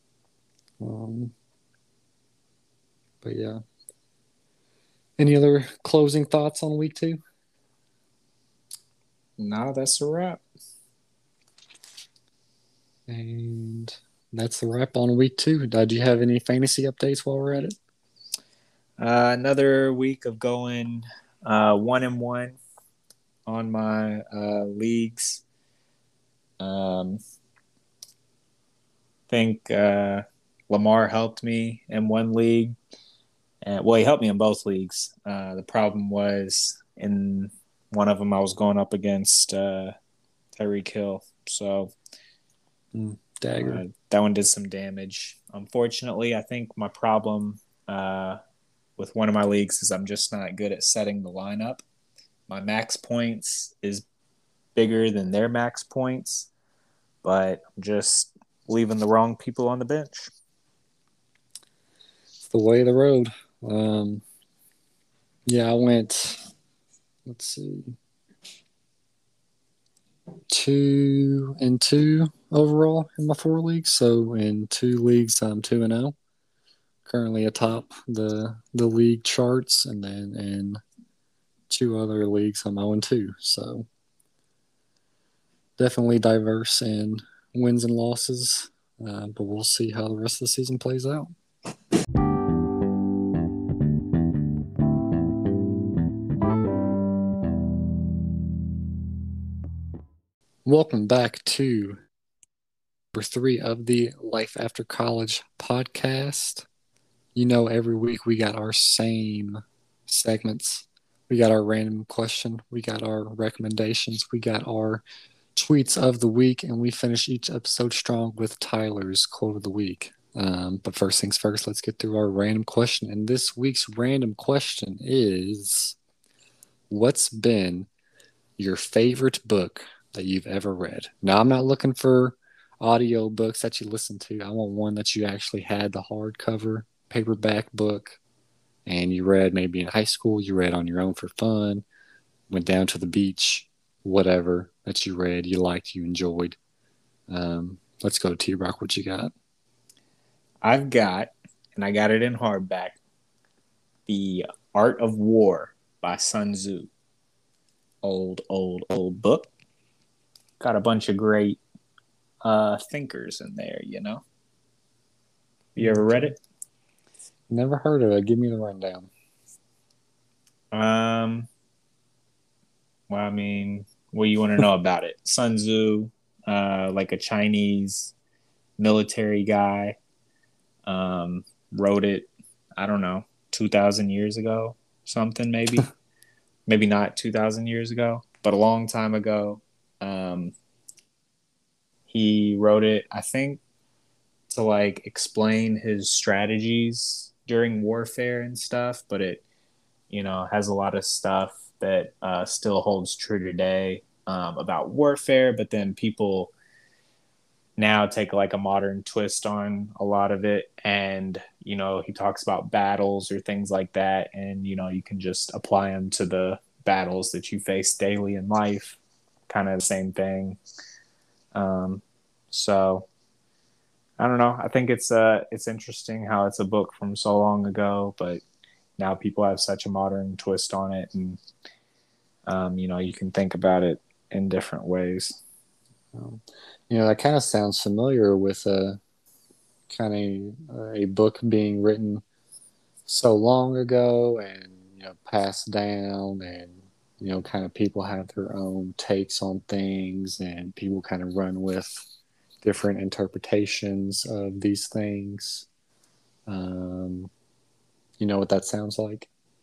But yeah. Any other closing thoughts on week 2? No, that's a wrap. And that's the wrap on week 2. Do you have any fantasy updates while we're at it? Another week of going 1-1 on my leagues. Think Lamar helped me in one league. Well, he helped me in both leagues. The problem was in one of them I was going up against Tyreek Hill. So dagger. That one did some damage. Unfortunately, I think my problem with one of my leagues is I'm just not good at setting the lineup. My max points is bigger than their max points, but I'm just leaving the wrong people on the bench. It's the way of the road. Yeah, I went, let's see. 2-2 overall in my 4 leagues. So in 2 leagues, I'm 2-0. Currently atop the league charts, and then in 2 other leagues, I'm 0-2. So definitely diverse in wins and losses, but we'll see how the rest of the season plays out. Welcome back to number 3 of the Life After College podcast. You know, every week we got our same segments. We got our random question, we got our recommendations, we got our tweets of the week, and we finish each episode strong with Tyler's quote of the week. But first things first, let's get through our random question. And this week's random question is, what's been your favorite book that you've ever read? Now, I'm not looking for audio books that you listen to. I want one that you actually had the hardcover paperback book and you read maybe in high school, you read on your own for fun, went down to the beach, whatever that you read, you liked, you enjoyed. Let's go to T-Rock. What you got? I've got, and I got it in hardback, The Art of War by Sun Tzu. Old book. Got a bunch of great thinkers in there, you know. You ever read it? Never heard of it. Give me the rundown. Well, I mean, what do you want to know about it? Sun Tzu, like a Chinese military guy, wrote it, I don't know, 2,000 years ago, something maybe. Maybe not 2,000 years ago, but a long time ago. He wrote it, I think, to like explain his strategies during warfare and stuff, but it, has a lot of stuff that still holds true today about warfare, but then people now take like a modern twist on a lot of it. And, he talks about battles or things like that. And, you can just apply them to the battles that you face daily in life. Kind of the same thing. So I don't know. I think it's interesting how it's a book from so long ago, but now people have such a modern twist on it. And, you can think about it in different ways. That kind of sounds familiar with a book being written so long ago and passed down, and kind of people have their own takes on things, and people kind of run with different interpretations of these things. You know what that sounds like?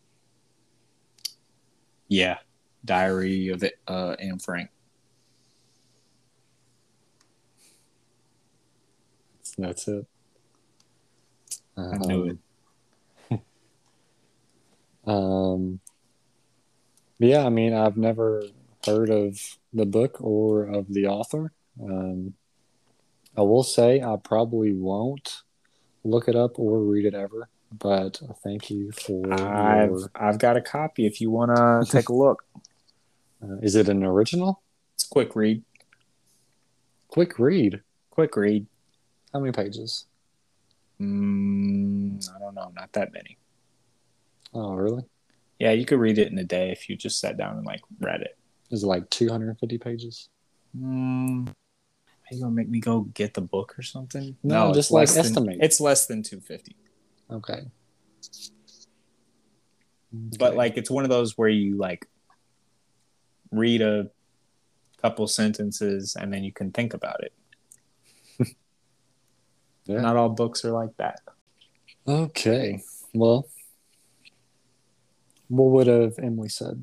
Yeah, Diary of Anne Frank. That's it. I knew it. Yeah, I mean, I've never heard of the book or of the author. I will say I probably won't look it up or read it ever, but thank you for I've got a copy if you want to take a look. Is it an original? It's a quick read. Quick read? Quick read. How many pages? I don't know. Not that many. Oh, really? Yeah, you could read it in a day if you just sat down and like read it. Is it like 250 pages? Are you gonna make me go get the book or something? No, just like estimate. It's less than 250. Okay. But like it's one of those where you like read a couple sentences and then you can think about it. Yeah. Not all books are like that. Okay. Well, what would have Emily said?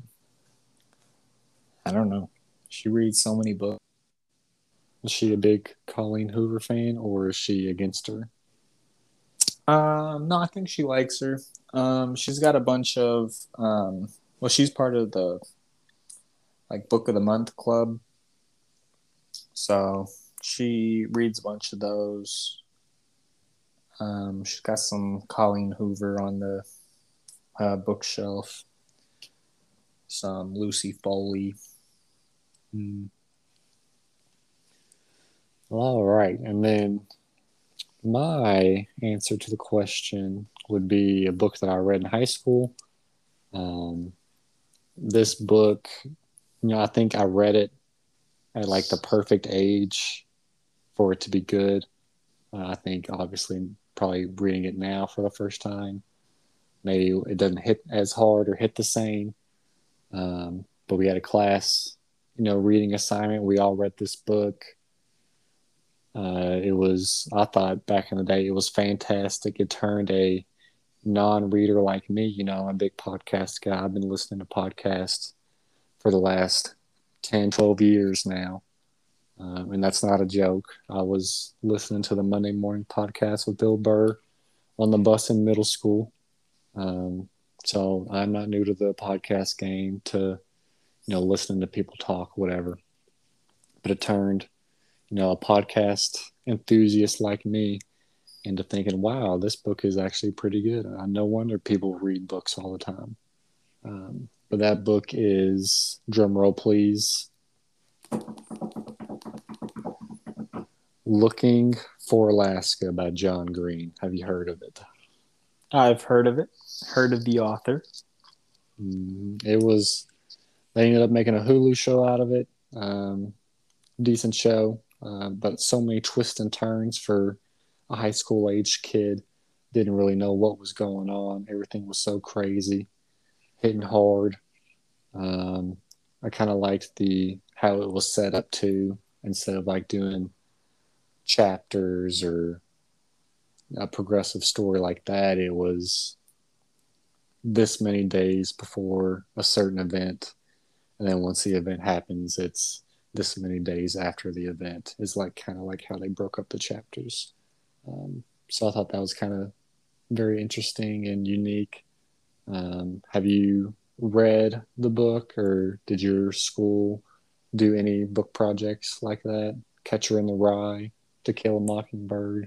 I don't know. She reads so many books. Is she a big Colleen Hoover fan, or is she against her? No, I think she likes her. She's got a bunch of she's part of the like Book of the Month club. So she reads a bunch of those. She's got some Colleen Hoover on the bookshelf. Some Lucy Foley. All right. And then my answer to the question would be a book that I read in high school. Um, this book, I think I read it at like the perfect age for it to be good. I think obviously probably reading it now for the first time, maybe it doesn't hit as hard or hit the same. But we had a class, reading assignment. We all read this book. I thought back in the day, it was fantastic. It turned a non-reader like me, I'm a big podcast guy. I've been listening to podcasts for the last 10, 12 years now. And that's not a joke. I was listening to the Monday morning podcast with Bill Burr on the bus in middle school. So I'm not new to the podcast game to, listening to people talk, whatever. But it turned, a podcast enthusiast like me into thinking, wow, this book is actually pretty good. No wonder people read books all the time. But that book is, drum roll please, Looking for Alaska by John Green. Have you heard of it? I've heard of it. Heard of the author. They ended up making a Hulu show out of it. Decent show, but so many twists and turns for a high school age kid. Didn't really know what was going on. Everything was so crazy, hitting hard. I kind of liked how it was set up too, instead of like doing chapters or a progressive story like that. It was this many days before a certain event, and then once the event happens, it's this many days after the event. Is like kind of like how they broke up the chapters. So I thought that was kind of very interesting and unique. Have you read the book, or did your school do any book projects like that? Catcher in the Rye, To Kill a Mockingbird.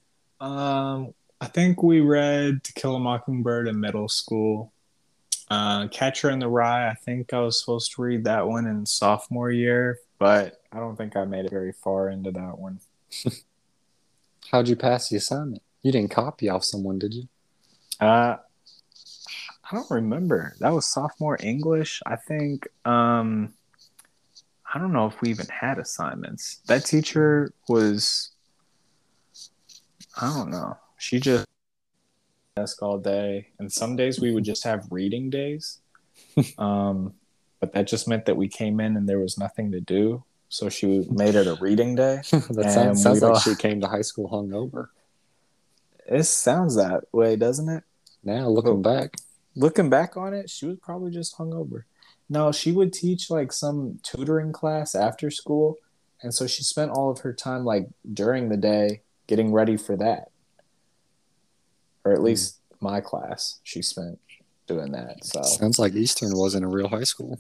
I think we read To Kill a Mockingbird in middle school. Catcher in the Rye, I think I was supposed to read that one in sophomore year, but I don't think I made it very far into that one. How'd you pass the assignment? You didn't copy off someone, did you? I don't remember. That was sophomore English. I think I don't know if we even had assignments. That teacher was, I don't know. She just desk all day, and some days we would just have reading days. But that just meant that we came in and there was nothing to do. So she made it a reading day. That sounds like she came to high school hungover. It sounds that way, doesn't it? Now looking back on it, she was probably just hungover. No, she would teach like some tutoring class after school, and so she spent all of her time like during the day getting ready for that. Or at least my class, she spent doing that. So sounds like Eastern wasn't a real high school.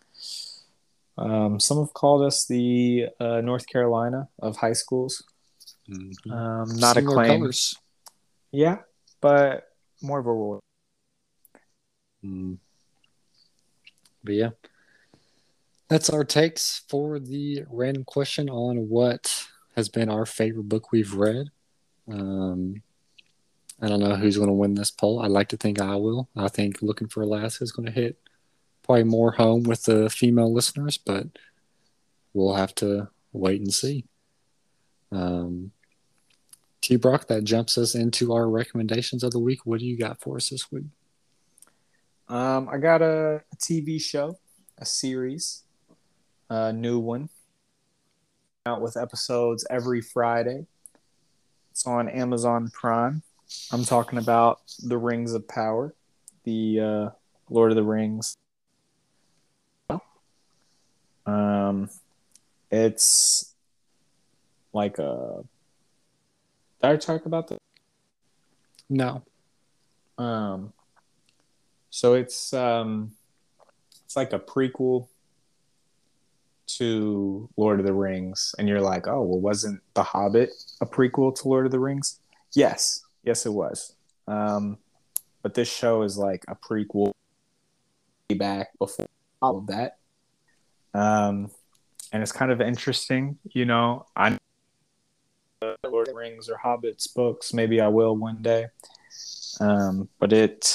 Some have called us the North Carolina of high schools. Mm-hmm. Not Similar a claim. Colors. Yeah, but more of a rule. But yeah, that's our takes for the random question on what has been our favorite book we've read. I don't know who's going to win this poll. I'd like to think I will. I think Looking for Alaska is going to hit probably more home with the female listeners, but we'll have to wait and see. T. Brock, that jumps us into our recommendations of the week. What do you got for us this week? I got a TV show, a series, a new one, out with episodes every Friday. It's on Amazon Prime. I'm talking about The Rings of Power, the Lord of the Rings. It's like a. Did I talk about the? No. So it's like a prequel to Lord of the Rings, and you're like, oh, well, wasn't The Hobbit a prequel to Lord of the Rings? Yes, it was. But this show is like a prequel back before all of that. And it's kind of interesting, I the Rings or Hobbits books. Maybe I will one day. But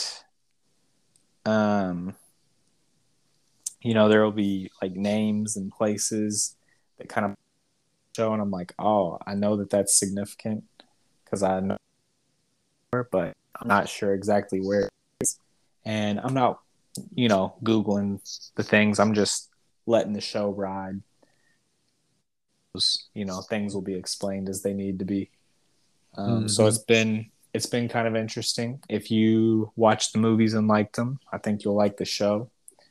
there will be like names and places that kind of show, and I'm like, oh, I know that that's significant because I know, but I'm not sure exactly where. And I'm not, Googling the things. I'm just letting the show ride. Things will be explained as they need to be. So it's been kind of interesting. If you watch the movies and liked them, I think you'll like the show.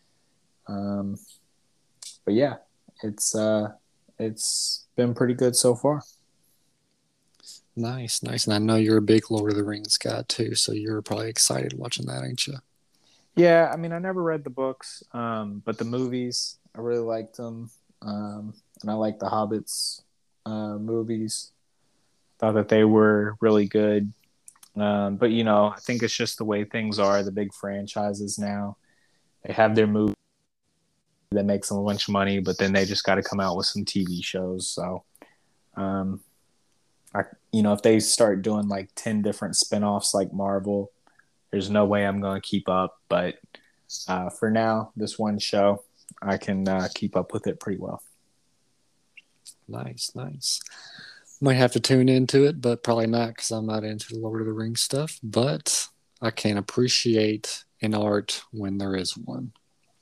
But yeah, it's been pretty good so far. Nice. And I know you're a big Lord of the Rings guy too, so you're probably excited watching that, ain't you? Yeah, I mean, I never read the books, but the movies, I really liked them. And I like the Hobbits movies. Thought that they were really good. But I think it's just the way things are. The big franchises now, they have their movie that makes them a bunch of money, but then they just got to come out with some TV shows. So, if they start doing like 10 different spinoffs like Marvel, there's no way I'm going to keep up. But for now, this one show, I can keep up with it pretty well. Nice. Might have to tune into it, but probably not because I'm not into the Lord of the Rings stuff. But I can appreciate an art when there is one.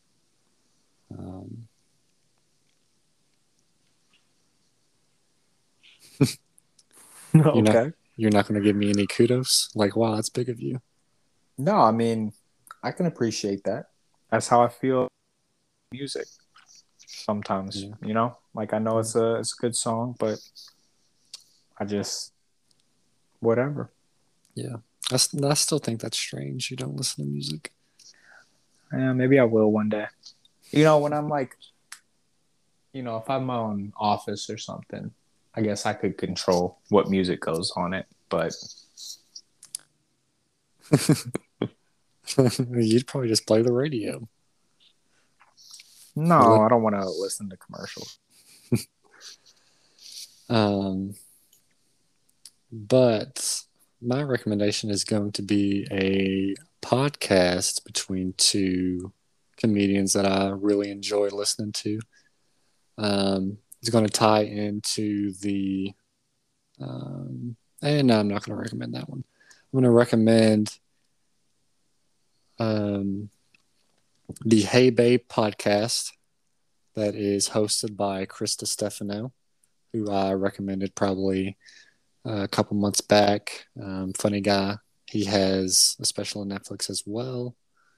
Okay. You're not going to give me any kudos? Like, wow, that's big of you. No, I mean, I can appreciate that. That's how I feel music sometimes, Like I know it's a good song, but I just whatever. Yeah. I still think that's strange. You don't listen to music. Yeah, maybe I will one day. When I'm like, if I'm my own office or something, I guess I could control what music goes on it, but You'd probably just play the radio. No, I don't want to listen to commercials. But my recommendation is going to be a podcast between two comedians that I really enjoy listening to. It's going to tie into the and no, I'm not going to recommend that one. I'm going to recommend the Hey Babe podcast that is hosted by Chris Stefano, who I recommended probably a couple months back. Funny guy. He has a special on Netflix as well,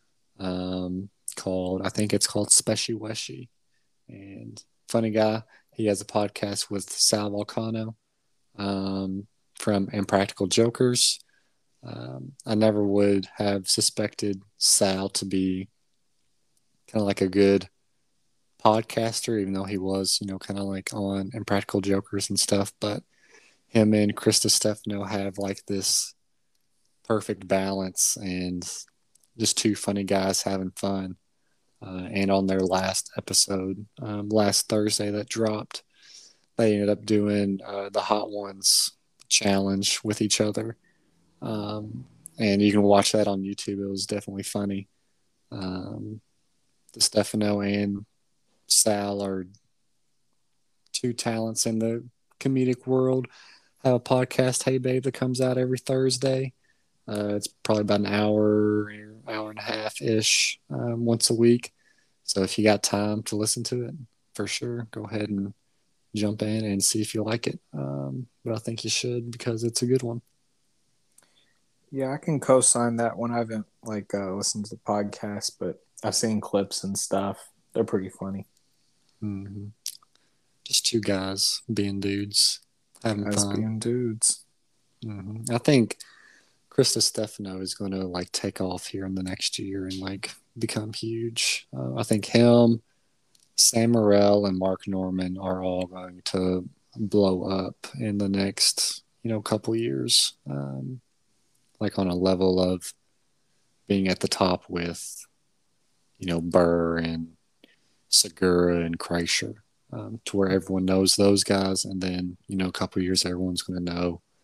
I think it's called Speshy Weshy. And funny guy. He has a podcast with Sal Volcano from Impractical Jokers. I never would have suspected Sal to be kind of like a good podcaster, even though he was, kind of like on Impractical Jokers and stuff. But him and Krista Stefano have like this perfect balance and just two funny guys having fun. And on their last episode, last Thursday that dropped, they ended up doing the Hot Ones challenge with each other. And you can watch that on YouTube. It was definitely funny. The Stefano and Sal are two talents in the comedic world. Have a podcast, Hey Babe, that comes out every Thursday. It's probably about an hour and a half-ish once a week. So if you got time to listen to it, for sure, go ahead and jump in and see if you like it. But I think you should because it's a good one. Yeah, I can co-sign that one. I haven't listened to the podcast, but I've seen clips and stuff. They're pretty funny. Mm-hmm. Just two guys being dudes, having fun. Being dudes. Mm-hmm. I think Krista Stefano is going to take off here in the next year and become huge. I think him, Sam Morril, and Mark Norman are all going to blow up in the next couple years. On a level of being at the top with, Burr and Segura and Kreischer, to where everyone knows those guys. And then, a couple years, everyone's going to know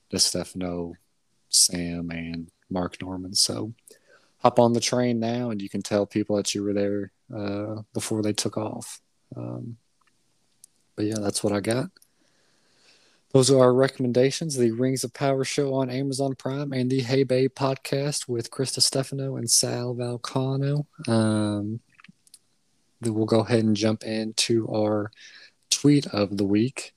DeStefano, Sam, and Mark Norman. So hop on the train now, and you can tell people that you were there before they took off. But yeah, that's what I got. Those are our recommendations: the Rings of Power show on Amazon Prime and the Hey Babe podcast with Krista Stefano and Sal Valcano. Then we'll go ahead and jump into our tweet of the week.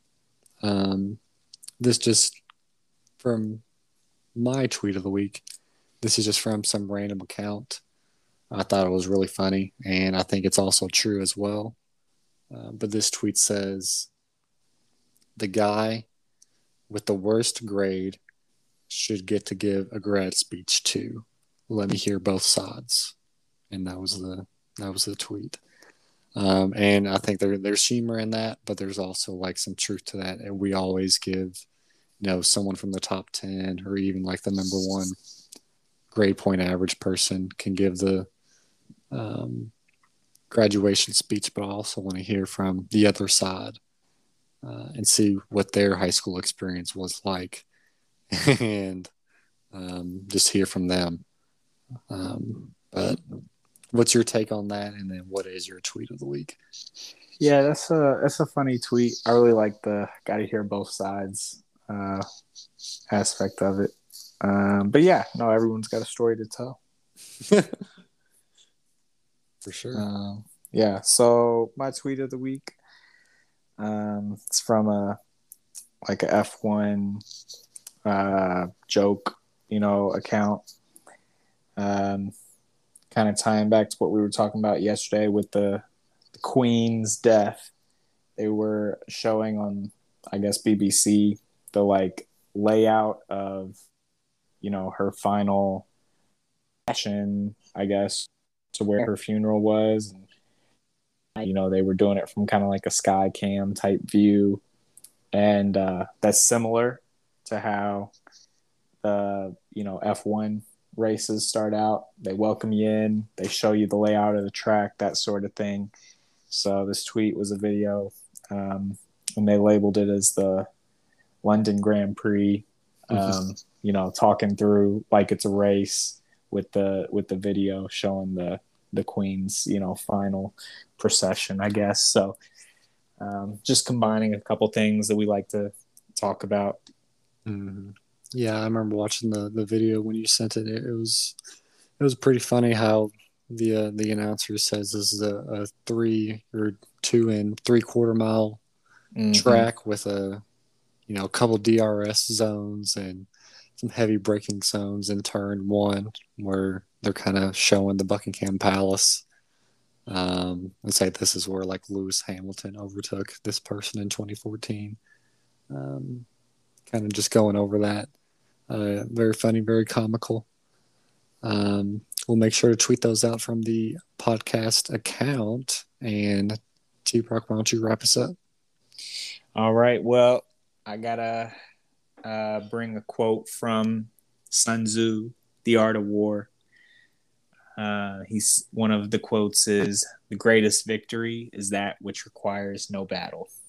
This just from my tweet of the week. This is just from some random account. I thought it was really funny, and I think it's also true as well. But this tweet says, "The guy with the worst grade should get to give a grad speech too. Let me hear both sides." And that was the tweet. And I think there's humor in that, but there's also like some truth to that. And we always give, someone from the top 10 or even like the number one grade point average person can give the graduation speech, but I also want to hear from the other side and see what their high school experience was like and just hear from them. But what's your take on that? And then what is your tweet of the week? Yeah, that's a funny tweet. I really like the gotta hear both sides aspect of it. But yeah, no, everyone's got a story to tell. For sure. Yeah, so my tweet of the week, it's from a F1 joke, account. Kind of tying back to what we were talking about yesterday with the Queen's death. They were showing on, I guess, BBC the layout of, her final fashion, I guess, to where her funeral was. And, they were doing it from kind of like a sky cam type view. And that's similar to how the, F1 races start out. They welcome you in, they show you the layout of the track, that sort of thing. So this tweet was a video, and they labeled it as the London Grand Prix, talking through like it's a race with the video showing the Queen's, final procession, I guess. So just combining a couple things that we like to talk about. Mm-hmm. Yeah, I remember watching the video when you sent it. It was pretty funny how the announcer says this is a 3 or 2 and 3/4 mile track with a couple DRS zones and some heavy braking zones in turn 1 where they're kind of showing the Buckingham Palace. And say this is where like Lewis Hamilton overtook this person in 2014. Kind of just going over that. Very funny, very comical. We'll make sure to tweet those out from the podcast account. And T-Rock, why don't you wrap us up? All right. Well, I gotta bring a quote from Sun Tzu, The Art of War. One of the quotes is, "The greatest victory is that which requires no battle."